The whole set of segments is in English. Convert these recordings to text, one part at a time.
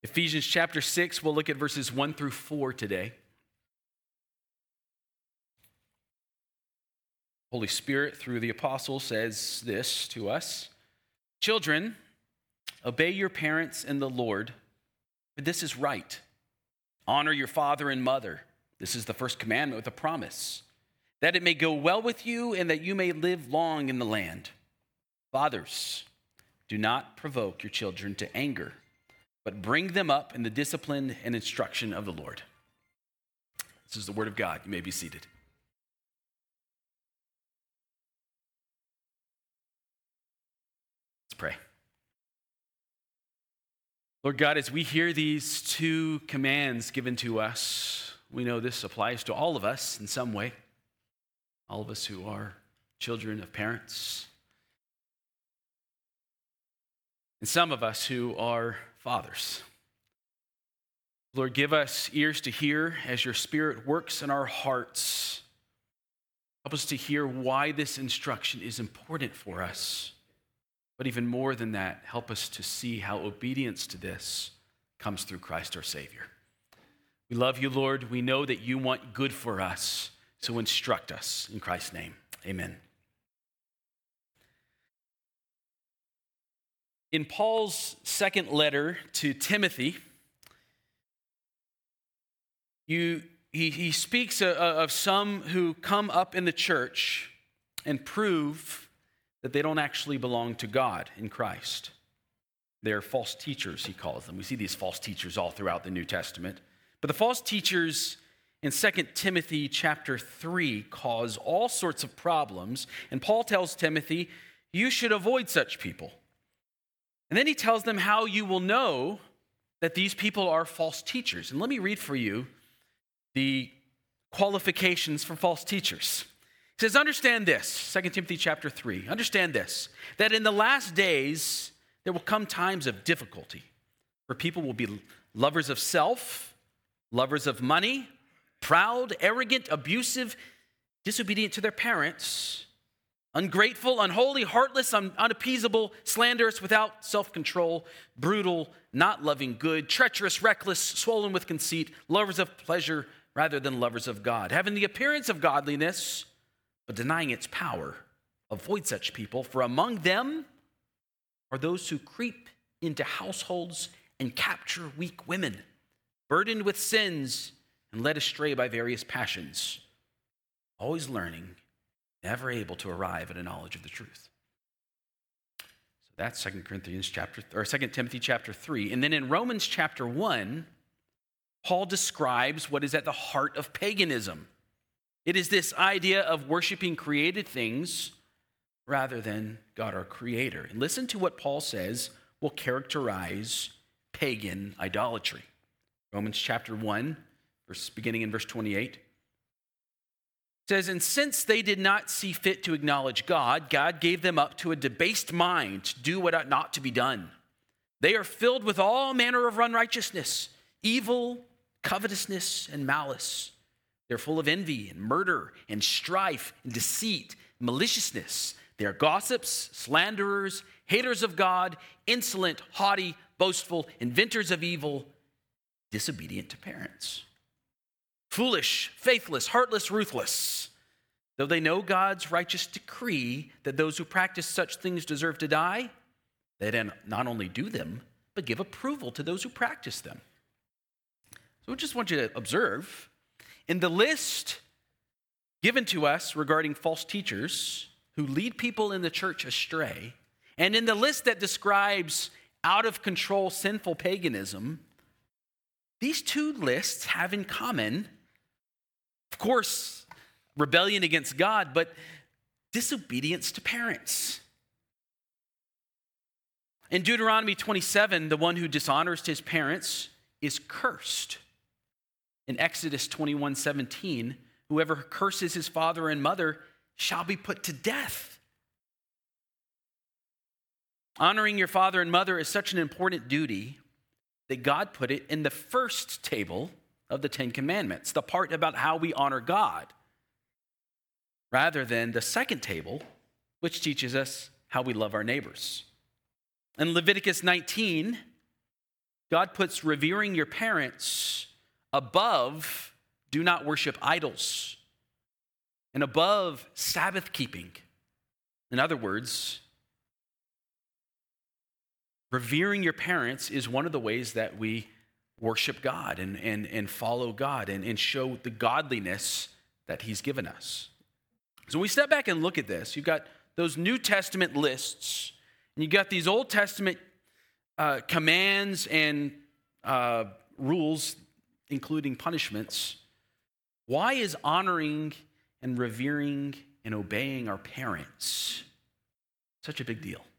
Ephesians chapter 6, we'll look at verses 1 through 4 today. Holy Spirit, through the apostle, says this to us: "Children, obey your parents in the Lord, for this is right. Honor your father and mother. This is the first commandment with a promise, that it may go well with you and that you may live long in the land. Fathers, do not provoke your children to anger, but bring them up in the discipline and instruction of the Lord." This is the word of God. You may be seated. Let's pray. Lord God, as we hear these two commands given to us, we know this applies to all of us in some way. All of us who are children of parents, and some of us who are fathers. Lord, give us ears to hear as your Spirit works in our hearts. Help us to hear why this instruction is important for us. But even more than that, help us to see how obedience to this comes through Christ our Savior. We love you, Lord. We know that you want good for us, so instruct us in Christ's name. Amen. In Paul's second letter to Timothy, he speaks of some who come up in the church and prove that they don't actually belong to God in Christ. They're false teachers, he calls them. We see these false teachers all throughout the New Testament. But the false teachers in 2 Timothy chapter 3 cause all sorts of problems. And Paul tells Timothy, you should avoid such people. And then he tells them how you will know that these people are false teachers. And let me read for you the qualifications for false teachers. He says, understand this, 2 Timothy chapter 3, understand this, that in the last days there will come times of difficulty, where people will be lovers of self, lovers of money, proud, arrogant, abusive, disobedient to their parents, ungrateful, unholy, heartless, unappeasable, slanderous, without self-control, brutal, not loving good, treacherous, reckless, swollen with conceit, lovers of pleasure rather than lovers of God, having the appearance of godliness, but denying its power. Avoid such people, for among them are those who creep into households and capture weak women, burdened with sins and led astray by various passions, always learning, never able to arrive at a knowledge of the truth. So that's 2 Timothy chapter 3. And then in Romans chapter 1, Paul describes what is at the heart of paganism. It is this idea of worshiping created things rather than God our Creator. And listen to what Paul says will characterize pagan idolatry. Romans chapter 1, beginning in verse 28. Says, and since they did not see fit to acknowledge God, God gave them up to a debased mind to do what ought not to be done. They are filled with all manner of unrighteousness, evil, covetousness, and malice. They're full of envy and murder and strife and deceit, maliciousness. They are gossips, slanderers, haters of God, insolent, haughty, boastful, inventors of evil, disobedient to parents. Foolish, faithless, heartless, ruthless. Though they know God's righteous decree that those who practice such things deserve to die, they then not only do them, but give approval to those who practice them. So I just want you to observe, in the list given to us regarding false teachers who lead people in the church astray, and in the list that describes out-of-control sinful paganism, these two lists have in common, of course, rebellion against God, but disobedience to parents. In Deuteronomy 27, the one who dishonors his parents is cursed. In Exodus 21:17, whoever curses his father and mother shall be put to death. Honoring your father and mother is such an important duty that God put it in the first table of the Ten Commandments, the part about how we honor God, rather than the second table, which teaches us how we love our neighbors. In Leviticus 19, God puts revering your parents above do not worship idols and above Sabbath keeping. In other words, revering your parents is one of the ways that we worship God and follow God and show the godliness that he's given us. So when we step back and look at this, you've got those New Testament lists, and you've got these Old Testament commands and rules, including punishments. Why is honoring and revering and obeying our parents such a big deal?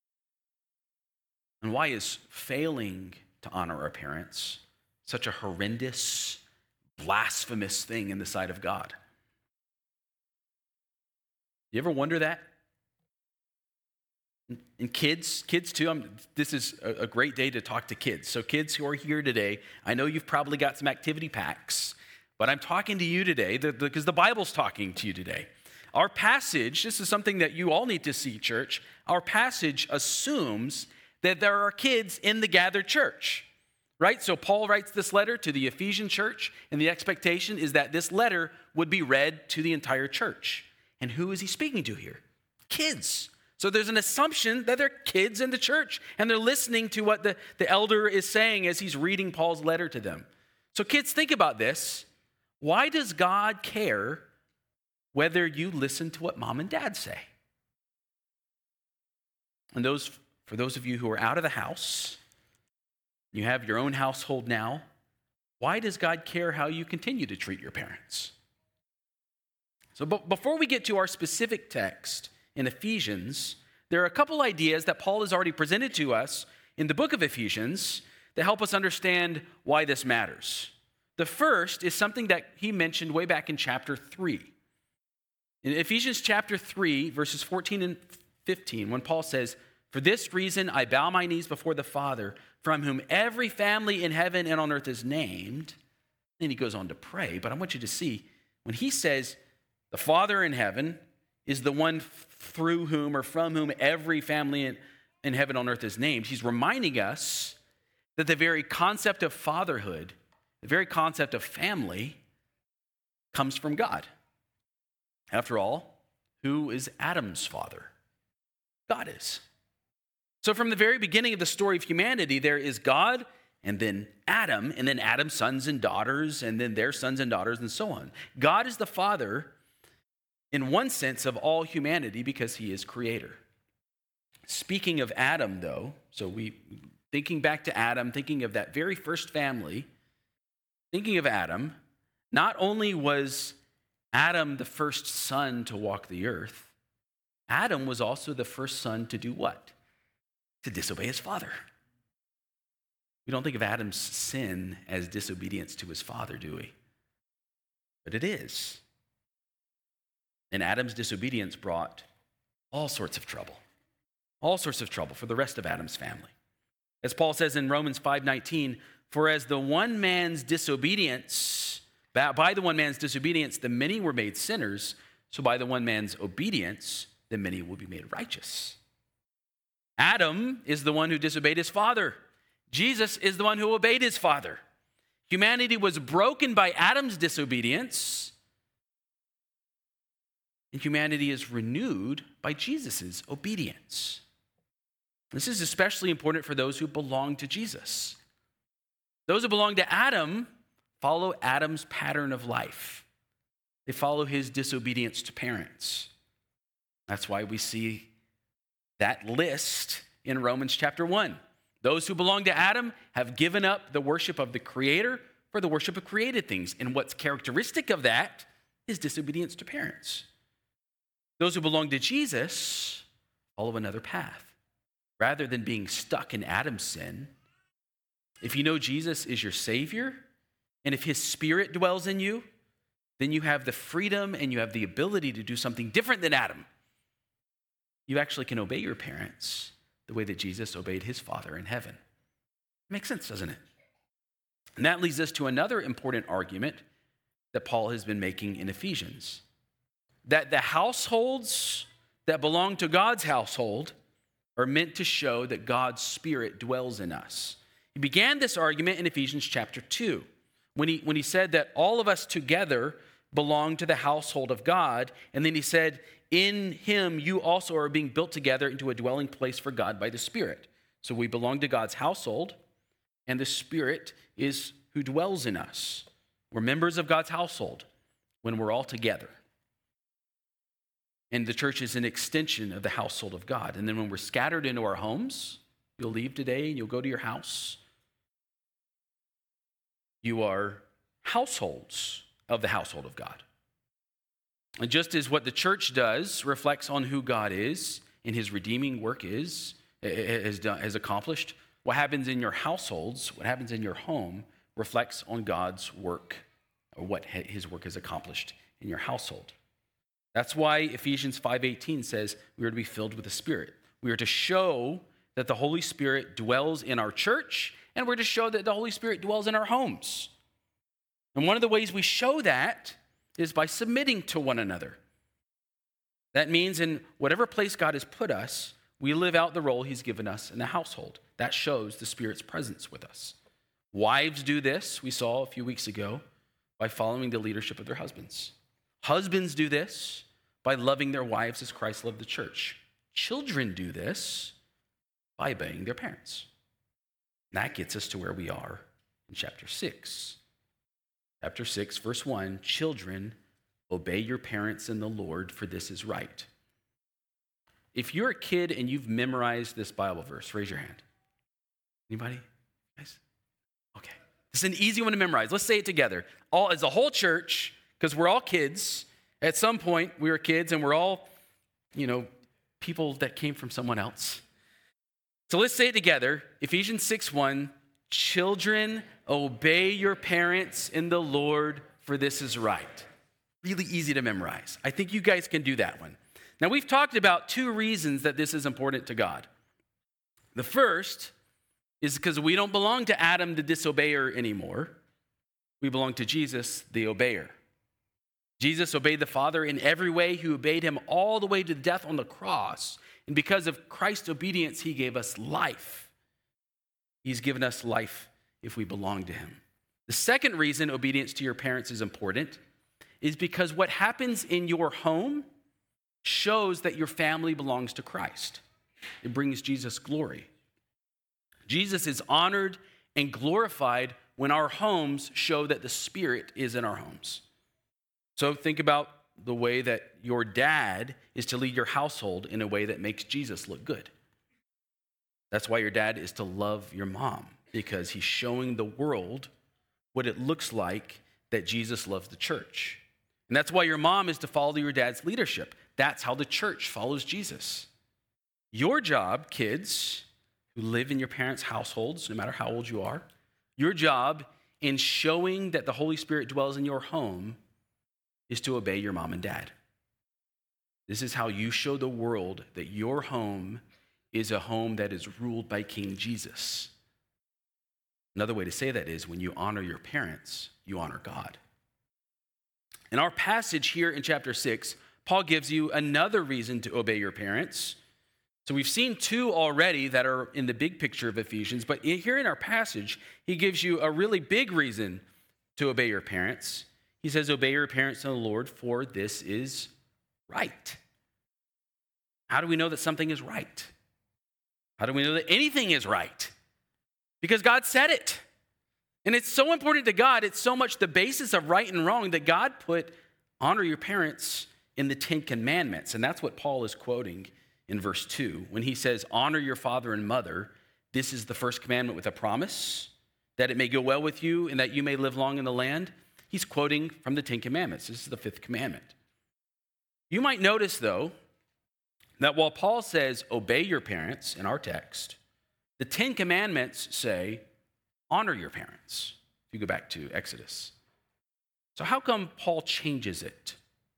And why is failing to honor our parents such a horrendous, blasphemous thing in the sight of God? You ever wonder that? And kids too, this is a great day to talk to kids. So kids who are here today, I know you've probably got some activity packs, but I'm talking to you today because the Bible's talking to you today. Our passage, this is something that you all need to see, church. Our passage assumes that there are kids in the gathered church, right? So Paul writes this letter to the Ephesian church, and the expectation is that this letter would be read to the entire church. And who is he speaking to here? Kids. So there's an assumption that they're kids in the church, and they're listening to what the elder is saying as he's reading Paul's letter to them. So kids, think about this. Why does God care whether you listen to what mom and dad say? And for those of you who are out of the house, you have your own household now, why does God care how you continue to treat your parents? So before we get to our specific text in Ephesians, there are a couple ideas that Paul has already presented to us in the book of Ephesians that help us understand why this matters. The first is something that he mentioned way back in chapter 3. In Ephesians chapter 3, verses 14 and 15, when Paul says, "For this reason I bow my knees before the Father, from whom every family in heaven and on earth is named." Then he goes on to pray, but I want you to see, when he says the Father in heaven is the one through whom or from whom every family in heaven on earth is named, he's reminding us that the very concept of fatherhood, the very concept of family, comes from God. After all, who is Adam's father? God is. So from the very beginning of the story of humanity, there is God, and then Adam's sons and daughters, and then their sons and daughters, and so on. God is the father, in one sense, of all humanity because he is creator. Speaking of Adam, though, thinking back to Adam, thinking of that very first family, thinking of Adam, not only was Adam the first son to walk the earth, Adam was also the first son to do what? To disobey his father. We don't think of Adam's sin as disobedience to his father, do we? But it is. And Adam's disobedience brought all sorts of trouble for the rest of Adam's family. As Paul says in Romans 5:19, "For as the one man's disobedience, by the one man's disobedience, the many were made sinners, so by the one man's obedience, the many will be made righteous." Adam is the one who disobeyed his father. Jesus is the one who obeyed his father. Humanity was broken by Adam's disobedience, and humanity is renewed by Jesus' obedience. This is especially important for those who belong to Jesus. Those who belong to Adam follow Adam's pattern of life. They follow his disobedience to parents. That's why we see that list in Romans chapter 1. Those who belong to Adam have given up the worship of the Creator for the worship of created things. And what's characteristic of that is disobedience to parents. Those who belong to Jesus follow another path. Rather than being stuck in Adam's sin, if you know Jesus is your Savior, and if his Spirit dwells in you, then you have the freedom and you have the ability to do something different than Adam. You actually can obey your parents the way that Jesus obeyed his Father in heaven. Makes sense, doesn't it? And that leads us to another important argument that Paul has been making in Ephesians. That the households that belong to God's household are meant to show that God's Spirit dwells in us. He began this argument in Ephesians chapter 2 when he said that all of us together belong to the household of God. And then he said, in him you also are being built together into a dwelling place for God by the Spirit. So we belong to God's household, and the Spirit is who dwells in us. We're members of God's household when we're all together. And the church is an extension of the household of God. And then when we're scattered into our homes, you'll leave today and you'll go to your house. You are households of the household of God. And just as what the church does reflects on who God is and his redeeming work has accomplished, what happens in your households, what happens in your home, reflects on God's work or what his work has accomplished in your household. That's why Ephesians 5:18 says we are to be filled with the Spirit. We are to show that the Holy Spirit dwells in our church, and we're to show that the Holy Spirit dwells in our homes. And one of the ways we show that is by submitting to one another. That means in whatever place God has put us, we live out the role he's given us in the household. That shows the Spirit's presence with us. Wives do this, we saw a few weeks ago, by following the leadership of their husbands. Husbands do this by loving their wives as Christ loved the church. Children do this by obeying their parents. And that gets us to where we are in chapter 6. Chapter 6, verse 1, children, obey your parents in the Lord, for this is right. If you're a kid and you've memorized this Bible verse, raise your hand. Anybody? Guys? Okay. This is an easy one to memorize. Let's say it together. All as a whole church, because we're all kids. At some point, we were kids, and we're all, people that came from someone else. So let's say it together. Ephesians 6:1, children, obey your parents in the Lord, for this is right. Really easy to memorize. I think you guys can do that one. Now, we've talked about 2 reasons that this is important to God. The first is because we don't belong to Adam, the disobeyer, anymore. We belong to Jesus, the obeyer. Jesus obeyed the Father in every way. He obeyed him all the way to death on the cross. And because of Christ's obedience, he gave us life. He's given us life if we belong to him. The second reason obedience to your parents is important is because what happens in your home shows that your family belongs to Christ. It brings Jesus glory. Jesus is honored and glorified when our homes show that the Spirit is in our homes. So think about the way that your dad is to lead your household in a way that makes Jesus look good. That's why your dad is to love your mom, because he's showing the world what it looks like that Jesus loves the church. And that's why your mom is to follow your dad's leadership. That's how the church follows Jesus. Your job, kids who live in your parents' households, no matter how old you are, your job in showing that the Holy Spirit dwells in your home is to obey your mom and dad. This is how you show the world that your home is a home that is ruled by King Jesus. Another way to say that is when you honor your parents, you honor God. In our passage here in chapter 6, Paul gives you another reason to obey your parents. So we've seen 2 already that are in the big picture of Ephesians, but here in our passage, he gives you a really big reason to obey your parents. He says, obey your parents in the Lord, for this is right. How do we know that something is right? How do we know that anything is right? Because God said it. And it's so important to God, it's so much the basis of right and wrong that God put honor your parents in the 10 Commandments. And that's what Paul is quoting in verse 2. When he says, honor your father and mother, this is the first commandment with a promise, that it may go well with you and that you may live long in the land. He's quoting from the 10 Commandments. This is the 5th commandment. You might notice, though, that while Paul says, obey your parents in our text, the 10 Commandments say, honor your parents. If you go back to Exodus. So how come Paul changes it?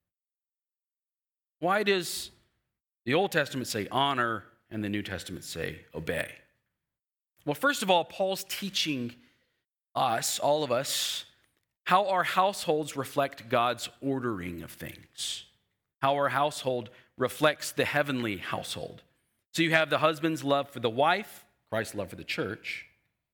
Why does the Old Testament say honor and the New Testament say obey? Well, first of all, Paul's teaching us, all of us, how our households reflect God's ordering of things. How our household reflects the heavenly household. So you have the husband's love for the wife, Christ's love for the church.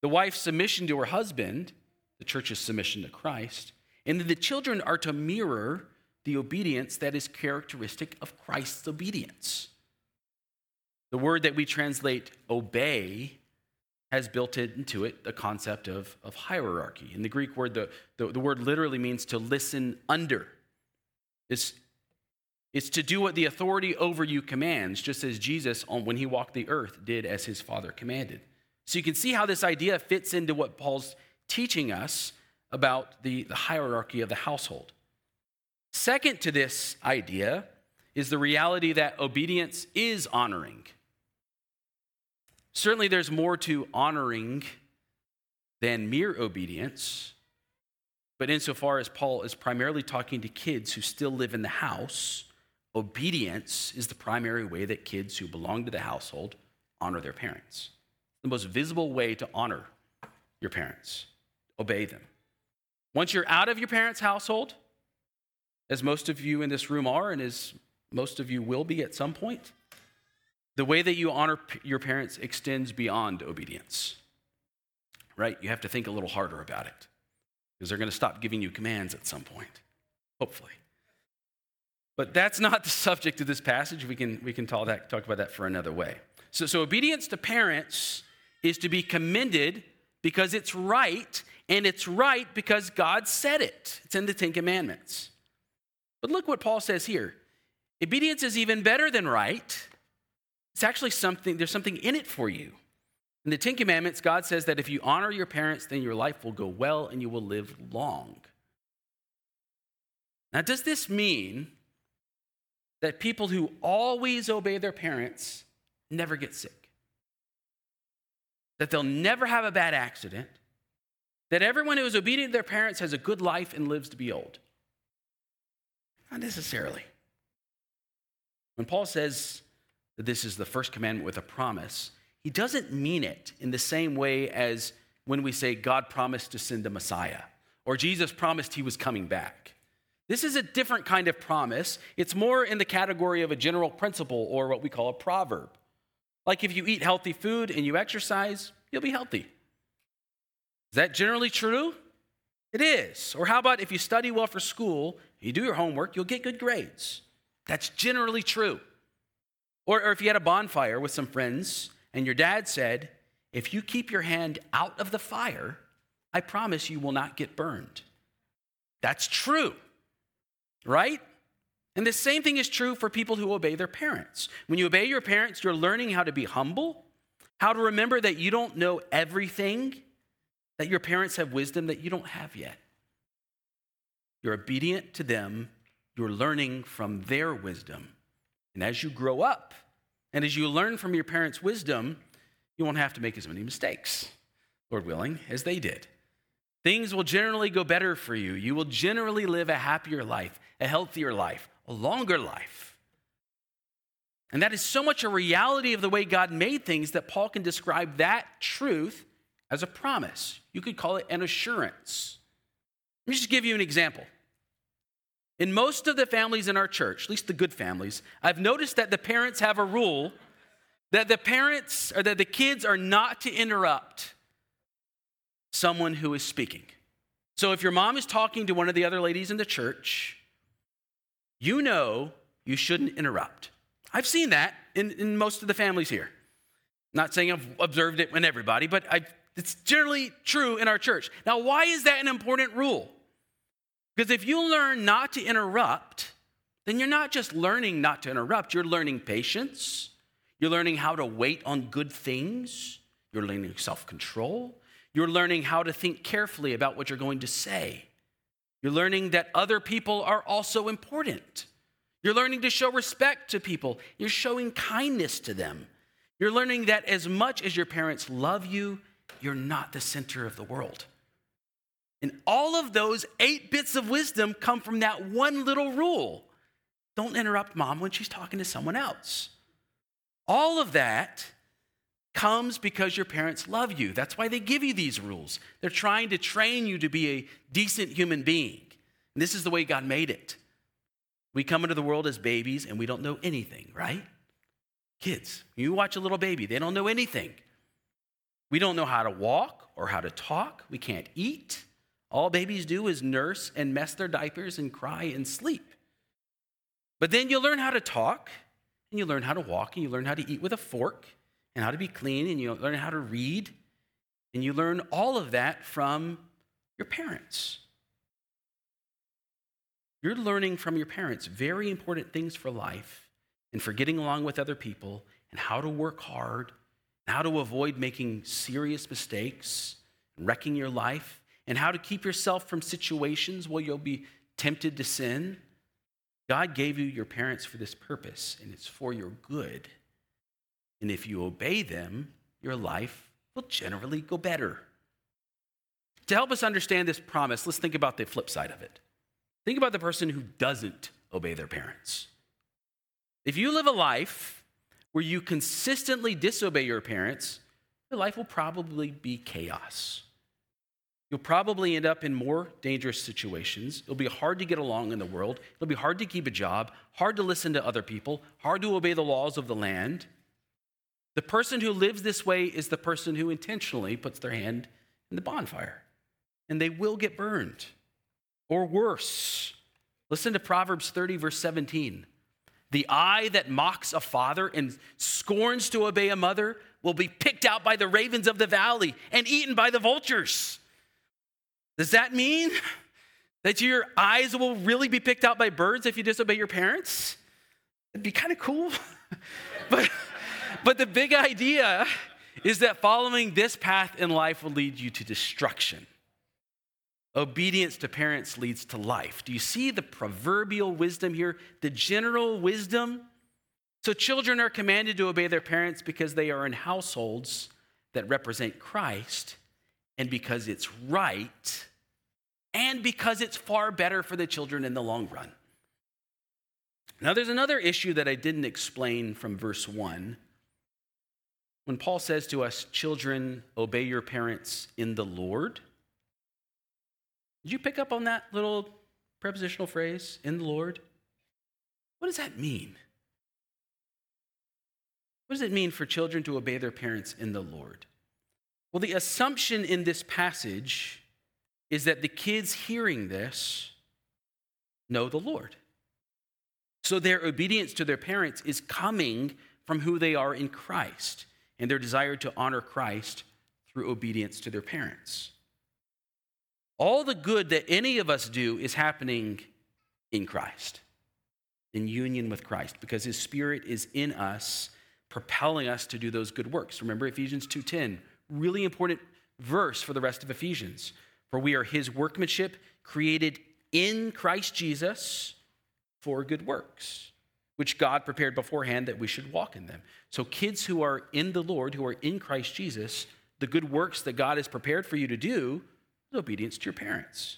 The wife's submission to her husband, the church's submission to Christ, and then the children are to mirror the obedience that is characteristic of Christ's obedience. The word that we translate obey has built into it the concept of hierarchy. In the Greek word, the word literally means to listen under. It's to do what the authority over you commands, just as Jesus, when he walked the earth, did as his Father commanded. So you can see how this idea fits into what Paul's teaching us about the hierarchy of the household. Second to this idea is the reality that obedience is honoring. Certainly there's more to honoring than mere obedience, but insofar as Paul is primarily talking to kids who still live in the house, obedience is the primary way that kids who belong to the household honor their parents. The most visible way to honor your parents, obey them. Once you're out of your parents' household, as most of you in this room are, and as most of you will be at some point, the way that you honor your parents extends beyond obedience, right? You have to think a little harder about it because they're going to stop giving you commands at some point, hopefully. But that's not the subject of this passage. We can talk about that for another way. So obedience to parents is to be commended because it's right, and it's right because God said it. It's in the Ten Commandments. But look what Paul says here. Obedience is even better than right. It's actually there's something in it for you. In the Ten Commandments, God says that if you honor your parents, then your life will go well and you will live long. Now, does this mean that people who always obey their parents never get sick? That they'll never have a bad accident? That everyone who is obedient to their parents has a good life and lives to be old? Not necessarily. When Paul says that this is the first commandment with a promise, he doesn't mean it in the same way as when we say God promised to send a Messiah or Jesus promised he was coming back. This is a different kind of promise. It's more in the category of a general principle or what we call a proverb. Like if you eat healthy food and you exercise, you'll be healthy. Is that generally true? It is. Or how about if you study well for school, you do your homework, you'll get good grades. That's generally true. Or if you had a bonfire with some friends and your dad said, if you keep your hand out of the fire, I promise you will not get burned. That's true, right? And the same thing is true for people who obey their parents. When you obey your parents, you're learning how to be humble, how to remember that you don't know everything, that your parents have wisdom that you don't have yet. You're obedient to them. You're learning from their wisdom. And as you grow up, and as you learn from your parents' wisdom, you won't have to make as many mistakes, Lord willing, as they did. Things will generally go better for you. You will generally live a happier life, a healthier life, a longer life. And that is so much a reality of the way God made things that Paul can describe that truth as a promise. You could call it an assurance. Let me just give you an example. In most of the families in our church, at least the good families, I've noticed that the parents have a rule that the kids are not to interrupt someone who is speaking. So if your mom is talking to one of the other ladies in the church, you know you shouldn't interrupt. I've seen that in most of the families here. Not saying I've observed it in everybody, but it's generally true in our church. Now, why is that an important rule? Because if you learn not to interrupt, then you're not just learning not to interrupt, you're learning patience. You're learning how to wait on good things. You're learning self-control. You're learning how to think carefully about what you're going to say. You're learning that other people are also important. You're learning to show respect to people. You're showing kindness to them. You're learning that as much as your parents love you, you're not the center of the world. And all of those 8 bits of wisdom come from that one little rule. Don't interrupt mom when she's talking to someone else. All of that comes because your parents love you. That's why they give you these rules. They're trying to train you to be a decent human being. And this is the way God made it. We come into the world as babies and we don't know anything, right? Kids, you watch a little baby, they don't know anything. We don't know how to walk or how to talk. We can't eat. All babies do is nurse and mess their diapers and cry and sleep. But then you learn how to talk, and you learn how to walk, and you learn how to eat with a fork, and how to be clean, and you learn how to read, and you learn all of that from your parents. You're learning from your parents very important things for life and for getting along with other people and how to work hard and how to avoid making serious mistakes and wrecking your life and how to keep yourself from situations where you'll be tempted to sin. God gave you your parents for this purpose, and it's for your good. And if you obey them, your life will generally go better. To help us understand this promise, let's think about the flip side of it. Think about the person who doesn't obey their parents. If you live a life where you consistently disobey your parents, your life will probably be chaos. You'll probably end up in more dangerous situations. It'll be hard to get along in the world. It'll be hard to keep a job, hard to listen to other people, hard to obey the laws of the land. The person who lives this way is the person who intentionally puts their hand in the bonfire, and they will get burned. Or worse, listen to Proverbs 30, verse 17. The eye that mocks a father and scorns to obey a mother will be picked out by the ravens of the valley and eaten by the vultures. Does that mean that your eyes will really be picked out by birds if you disobey your parents? It'd be kind of cool. But the big idea is that following this path in life will lead you to destruction. Obedience to parents leads to life. Do you see the proverbial wisdom here? The general wisdom? So children are commanded to obey their parents because they are in households that represent Christ, and because it's right, and because it's far better for the children in the long run. Now there's another issue that I didn't explain from verse 1. When Paul says to us, children, obey your parents in the Lord. Did you pick up on that little prepositional phrase, in the Lord? What does that mean? What does it mean for children to obey their parents in the Lord? Well, the assumption in this passage is that the kids hearing this know the Lord. So their obedience to their parents is coming from who they are in Christ and their desire to honor Christ through obedience to their parents. All the good that any of us do is happening in Christ, in union with Christ, because his Spirit is in us, propelling us to do those good works. Remember Ephesians 2:10, really important verse for the rest of Ephesians. For we are his workmanship, created in Christ Jesus for good works, which God prepared beforehand that we should walk in them. So kids who are in the Lord, who are in Christ Jesus, the good works that God has prepared for you to do, obedience to your parents.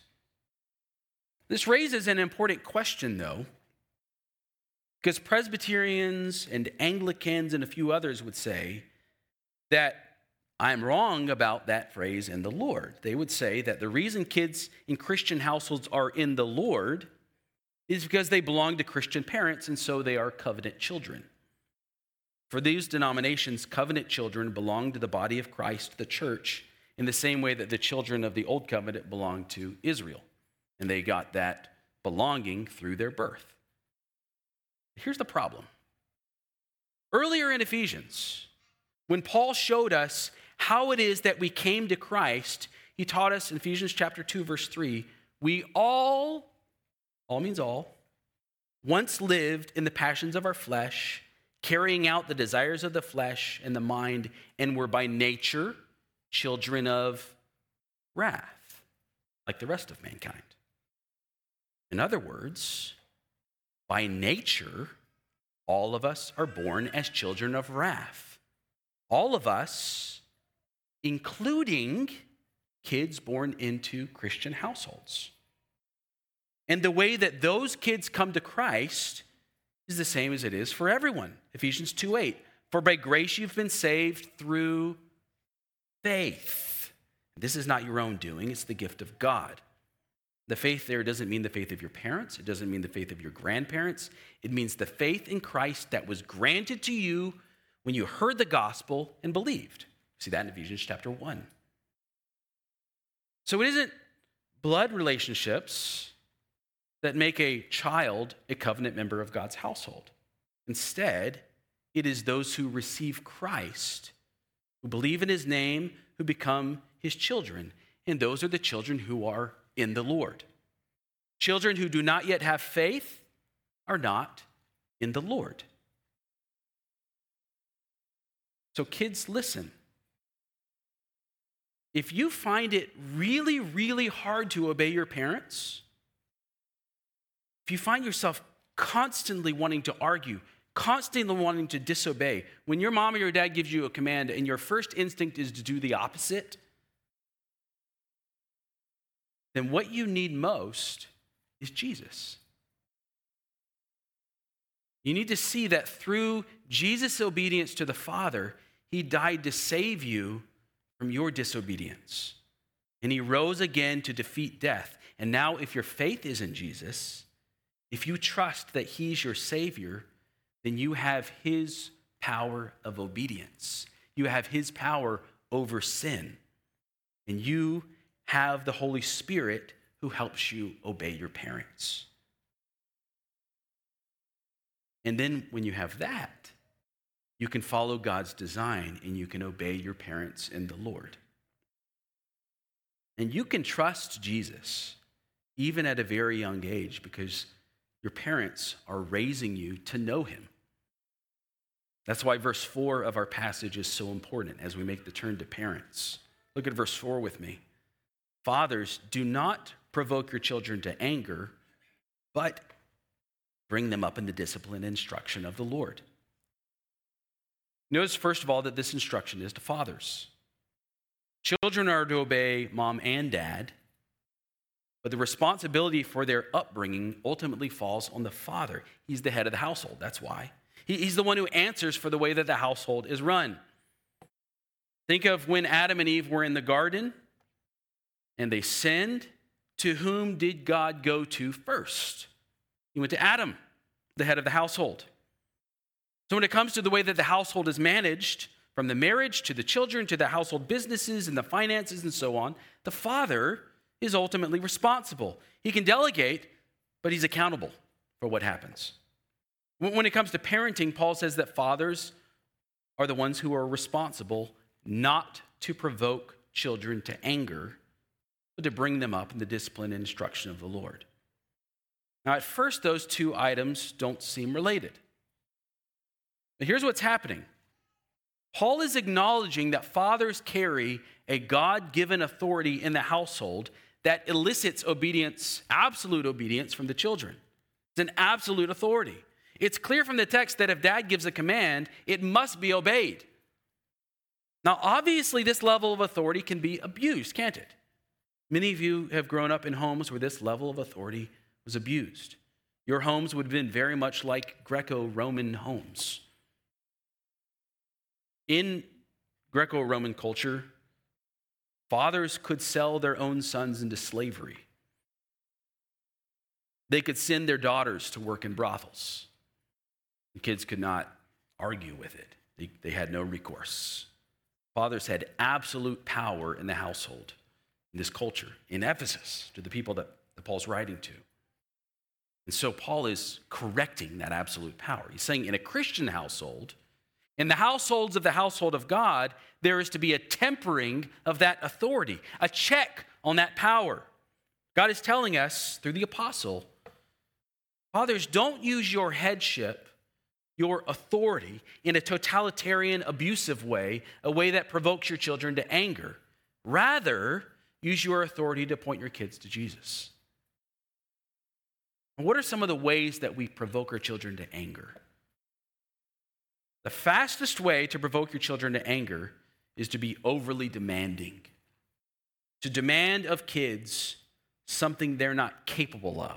This raises an important question, though, because Presbyterians and Anglicans and a few others would say that I'm wrong about that phrase, in the Lord. They would say that the reason kids in Christian households are in the Lord is because they belong to Christian parents, and so they are covenant children. For these denominations, covenant children belong to the body of Christ, the church, in the same way that the children of the Old Covenant belonged to Israel. And they got that belonging through their birth. Here's the problem. Earlier in Ephesians, when Paul showed us how it is that we came to Christ, he taught us in Ephesians chapter 2, verse 3, we all means all, once lived in the passions of our flesh, carrying out the desires of the flesh and the mind, and were by nature children of wrath, like the rest of mankind. In other words, by nature, all of us are born as children of wrath. All of us, including kids born into Christian households. And the way that those kids come to Christ is the same as it is for everyone. Ephesians 2:8, for by grace you've been saved through faith. This is not your own doing, it's the gift of God. The faith there doesn't mean the faith of your parents. It doesn't mean the faith of your grandparents. It means the faith in Christ that was granted to you when you heard the gospel and believed. See that in Ephesians chapter 1. So it isn't blood relationships that make a child a covenant member of God's household. Instead, it is those who receive Christ, who believe in his name, who become his children. And those are the children who are in the Lord. Children who do not yet have faith are not in the Lord. So kids, listen. If you find it really, really hard to obey your parents, if you find yourself constantly wanting to argue, constantly wanting to disobey, when your mom or your dad gives you a command and your first instinct is to do the opposite, then what you need most is Jesus. You need to see that through Jesus' obedience to the Father, he died to save you from your disobedience. And he rose again to defeat death. And now if your faith is in Jesus, if you trust that he's your Savior, then you have his power of obedience. You have his power over sin. And you have the Holy Spirit who helps you obey your parents. And then when you have that, you can follow God's design and you can obey your parents in the Lord. And you can trust Jesus even at a very young age because your parents are raising you to know him. That's why verse 4 of our passage is so important as we make the turn to parents. Look at verse 4 with me. Fathers, do not provoke your children to anger, but bring them up in the discipline and instruction of the Lord. Notice, first of all, that this instruction is to fathers. Children are to obey mom and dad, but the responsibility for their upbringing ultimately falls on the father. He's the head of the household, that's why. He's the one who answers for the way that the household is run. Think of when Adam and Eve were in the garden and they sinned. To whom did God go to first? He went to Adam, the head of the household. So when it comes to the way that the household is managed, from the marriage to the children to the household businesses and the finances and so on, the father is ultimately responsible. He can delegate, but he's accountable for what happens. When it comes to parenting, Paul says that fathers are the ones who are responsible not to provoke children to anger, but to bring them up in the discipline and instruction of the Lord. Now, at first, those two items don't seem related. But here's what's happening. Paul is acknowledging that fathers carry a God-given authority in the household that elicits obedience, absolute obedience from the children. It's an absolute authority. It's clear from the text that if dad gives a command, it must be obeyed. Now, obviously, this level of authority can be abused, can't it? Many of you have grown up in homes where this level of authority was abused. Your homes would have been very much like Greco-Roman homes. In Greco-Roman culture, fathers could sell their own sons into slavery. They could send their daughters to work in brothels. The kids could not argue with it. They had no recourse. Fathers had absolute power in the household, in this culture, in Ephesus, to the people that Paul's writing to. And so Paul is correcting that absolute power. He's saying in a Christian household, in the households of the household of God, there is to be a tempering of that authority, a check on that power. God is telling us through the apostle, fathers, don't use your headship, your authority, in a totalitarian, abusive way, a way that provokes your children to anger. Rather, use your authority to point your kids to Jesus. And what are some of the ways that we provoke our children to anger? The fastest way to provoke your children to anger is to be overly demanding. To demand of kids something they're not capable of.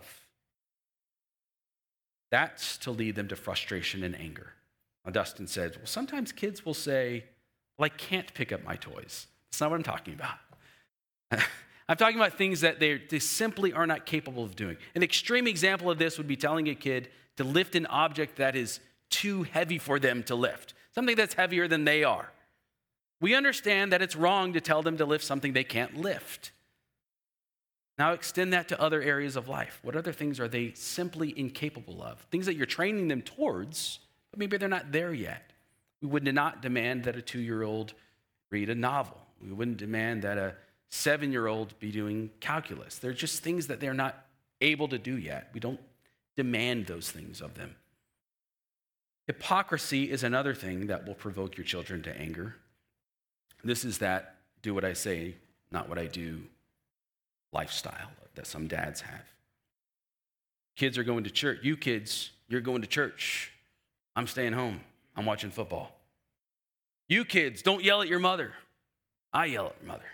That's to lead them to frustration and anger. Now, Dustin said, well, sometimes kids will say, well, I can't pick up my toys. That's not what I'm talking about. I'm talking about things that they simply are not capable of doing. An extreme example of this would be telling a kid to lift an object that is too heavy for them to lift, something that's heavier than they are. We understand that it's wrong to tell them to lift something they can't lift. Now extend that to other areas of life. What other things are they simply incapable of? Things that you're training them towards, but maybe they're not there yet. We would not demand that a 2-year-old read a novel. We wouldn't demand that a 7-year-old be doing calculus. They're just things that they're not able to do yet. We don't demand those things of them. Hypocrisy is another thing that will provoke your children to anger. This is that do what I say, not what I do lifestyle that some dads have. Kids are going to church. You kids, you're going to church. I'm staying home. I'm watching football. You kids, don't yell at your mother. I yell at your mother.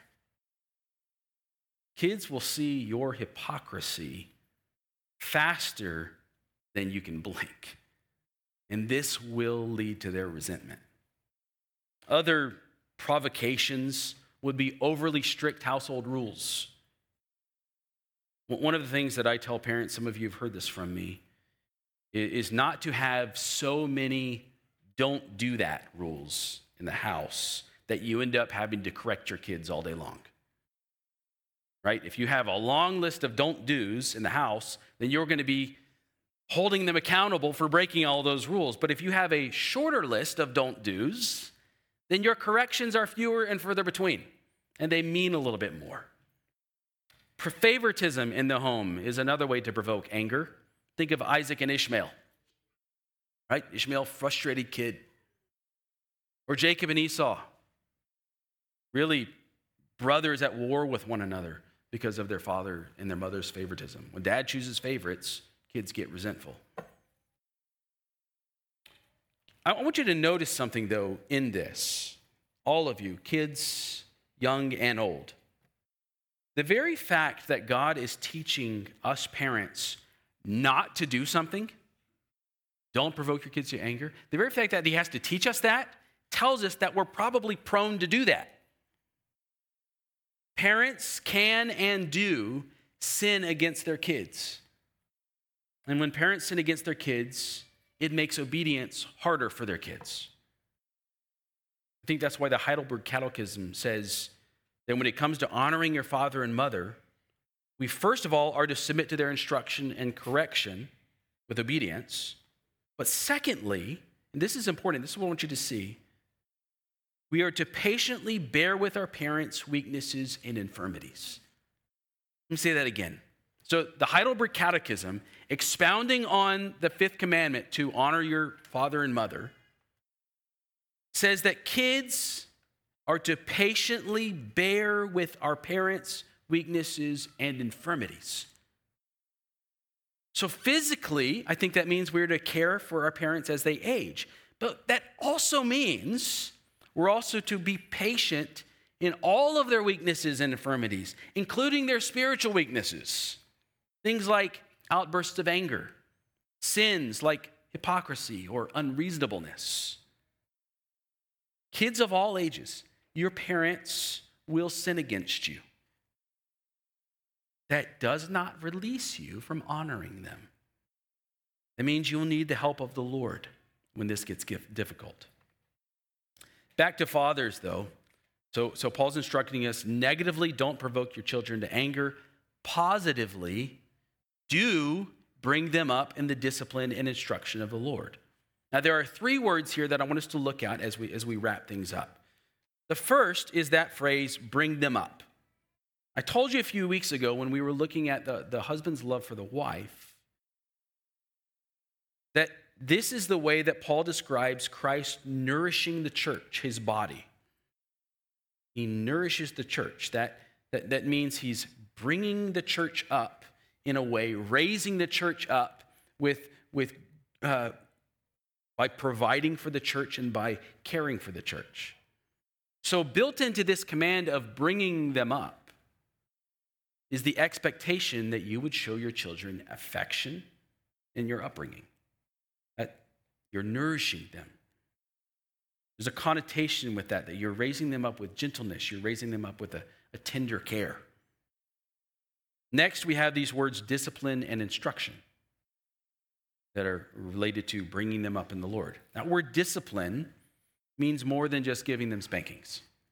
Kids will see your hypocrisy faster than you can blink. And this will lead to their resentment. Other provocations would be overly strict household rules. One of the things that I tell parents, some of you have heard this from me, is not to have so many don't do that rules in the house that you end up having to correct your kids all day long. Right? If you have a long list of don't do's in the house, then you're going to be holding them accountable for breaking all those rules. But if you have a shorter list of don't do's, then your corrections are fewer and further between, and they mean a little bit more. Favoritism in the home is another way to provoke anger. Think of Isaac and Ishmael, right? Ishmael, frustrated kid. Or Jacob and Esau, really brothers at war with one another because of their father and their mother's favoritism. When dad chooses favorites, kids get resentful. I want you to notice something, though, in this. All of you, kids, young and old. The very fact that God is teaching us parents not to do something, don't provoke your kids to anger, the very fact that he has to teach us that tells us that we're probably prone to do that. Parents can and do sin against their kids. And when parents sin against their kids, it makes obedience harder for their kids. I think that's why the Heidelberg Catechism says that when it comes to honoring your father and mother, we first of all are to submit to their instruction and correction with obedience. But secondly, and this is important, this is what I want you to see, we are to patiently bear with our parents' weaknesses and infirmities. Let me say that again. So the Heidelberg Catechism, expounding on the fifth commandment to honor your father and mother, says that kids are to patiently bear with our parents' weaknesses and infirmities. So physically, I think that means we're to care for our parents as they age. But that also means we're also to be patient in all of their weaknesses and infirmities, including their spiritual weaknesses. Things like outbursts of anger, sins like hypocrisy or unreasonableness. Kids of all ages, your parents will sin against you. That does not release you from honoring them. That means you'll need the help of the Lord when this gets difficult. Back to fathers, though. So Paul's instructing us, negatively, don't provoke your children to anger. Positively, do bring them up in the discipline and instruction of the Lord. Now, there are 3 words here that I want us to look at as we wrap things up. The first is that phrase, bring them up. I told you a few weeks ago when we were looking at the husband's love for the wife, that this is the way that Paul describes Christ nourishing the church, his body. He nourishes the church. That means he's bringing the church up in a way, raising the church up by providing for the church and by caring for the church. So built into this command of bringing them up is the expectation that you would show your children affection in your upbringing, that you're nourishing them. There's a connotation with that you're raising them up with gentleness, you're raising them up with a tender care. Next, we have these words, discipline and instruction, that are related to bringing them up in the Lord. That word discipline means more than just giving them spankings.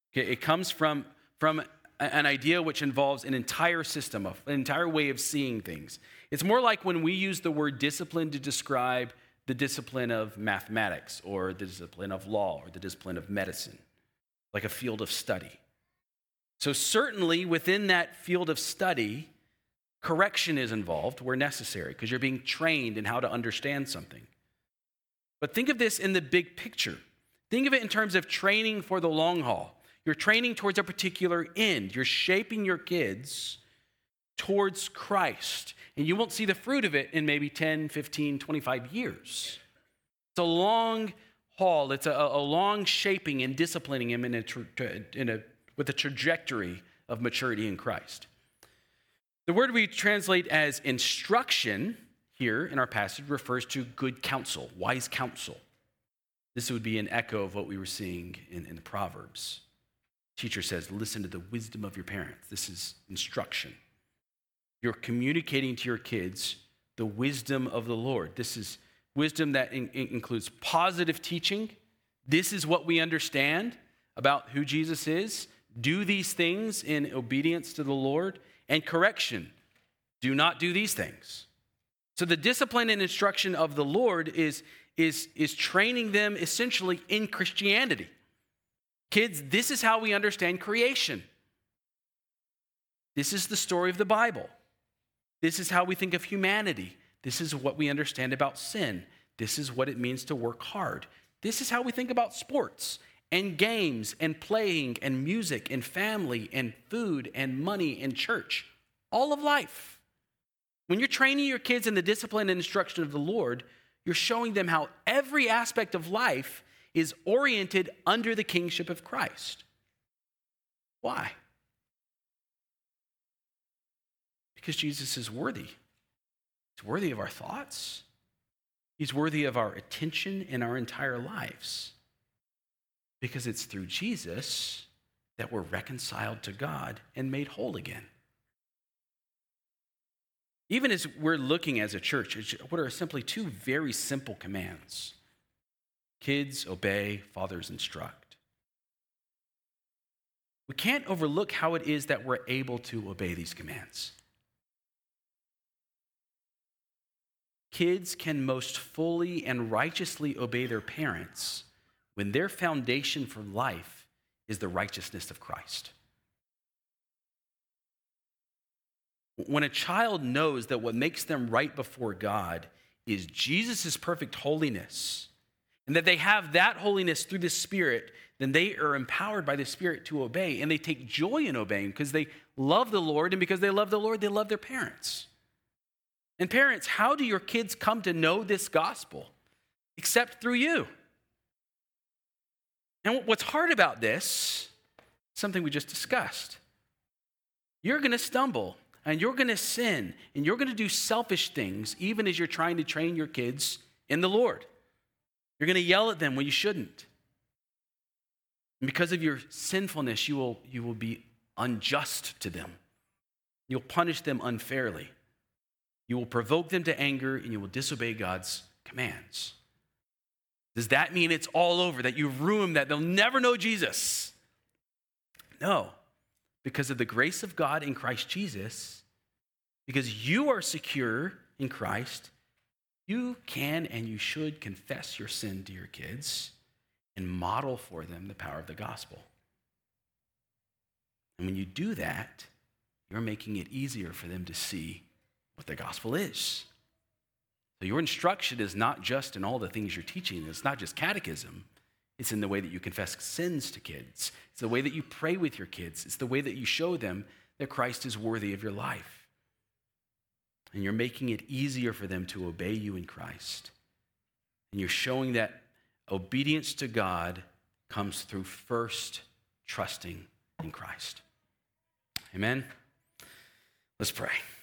Okay, it comes from an idea which involves an entire system, an entire way of seeing things. It's more like when we use the word discipline to describe the discipline of mathematics or the discipline of law or the discipline of medicine, like a field of study. So certainly within that field of study, correction is involved where necessary because you're being trained in how to understand something. But think of this in the big picture. Think of it in terms of training for the long haul. You're training towards a particular end. You're shaping your kids towards Christ. And you won't see the fruit of it in maybe 10, 15, 25 years. It's a long haul. It's a long shaping and disciplining him with a trajectory of maturity in Christ. The word we translate as instruction here in our passage refers to good counsel, wise counsel. This would be an echo of what we were seeing in the Proverbs. Teacher says, listen to the wisdom of your parents. This is instruction. You're communicating to your kids the wisdom of the Lord. This is wisdom that includes positive teaching. This is what we understand about who Jesus is. Do these things in obedience to the Lord. And correction. Do not do these things. So the discipline and instruction of the Lord is training them essentially in Christianity. Kids, this is how we understand creation. This is the story of the Bible. This is how we think of humanity. This is what we understand about sin. This is what it means to work hard. This is how we think about sports and games and playing and music and family and food and money and church. All of life. When you're training your kids in the discipline and instruction of the Lord, you're showing them how every aspect of life is oriented under the kingship of Christ. Why? Because Jesus is worthy. He's worthy of our thoughts. He's worthy of our attention in our entire lives. Because it's through Jesus that we're reconciled to God and made whole again. Even as we're looking as a church, what are simply two very simple commands. Kids, obey. Fathers, instruct. We can't overlook how it is that we're able to obey these commands. Kids can most fully and righteously obey their parents when their foundation for life is the righteousness of Christ. When a child knows that what makes them right before God is Jesus' perfect holiness, and that they have that holiness through the Spirit, then they are empowered by the Spirit to obey, and they take joy in obeying because they love the Lord, and because they love the Lord, they love their parents. And parents, how do your kids come to know this gospel? Except through you. And what's hard about this, something we just discussed. You're going to stumble, and you're going to sin, and you're going to do selfish things, even as you're trying to train your kids in the Lord. You're going to yell at them when you shouldn't. And because of your sinfulness, you will be unjust to them. You'll punish them unfairly. You will provoke them to anger, and you will disobey God's commands. Does that mean it's all over, that you've ruined that they'll never know Jesus? No. Because of the grace of God in Christ Jesus, because you are secure in Christ, you can and you should confess your sin to your kids and model for them the power of the gospel. And when you do that, you're making it easier for them to see what the gospel is. So your instruction is not just in all the things you're teaching. It's not just catechism. It's in the way that you confess sins to kids. It's the way that you pray with your kids. It's the way that you show them that Christ is worthy of your life. And you're making it easier for them to obey you in Christ. And you're showing that obedience to God comes through first trusting in Christ. Amen? Let's pray.